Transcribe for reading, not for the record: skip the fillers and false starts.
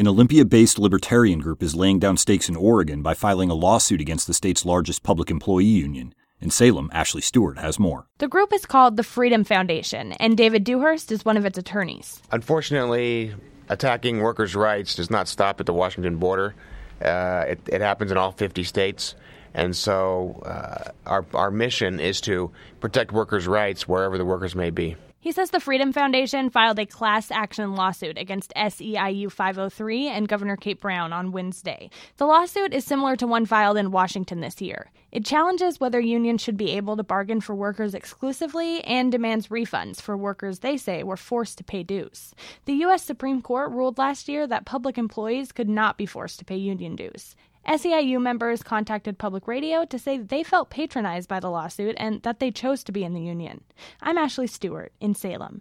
An Olympia-based libertarian group is laying down stakes in Oregon by filing a lawsuit against the state's largest public employee union. In Salem, Ashley Stewart has more. The group is called the Freedom Foundation, and David Dewhurst is one of its attorneys. Unfortunately, attacking workers' rights does not stop at the Washington border. It happens in all 50 states. And so our mission is to protect workers' rights wherever the workers may be. He says the Freedom Foundation filed a class action lawsuit against SEIU 503 and Governor Kate Brown on Wednesday. The lawsuit is similar to one filed in Washington this year. It challenges whether unions should be able to bargain for workers exclusively and demands refunds for workers they say were forced to pay dues. The U.S. Supreme Court ruled last year that public employees could not be forced to pay union dues. SEIU members contacted public radio to say they felt patronized by the lawsuit and that they chose to be in the union. I'm Ashley Stewart in Salem.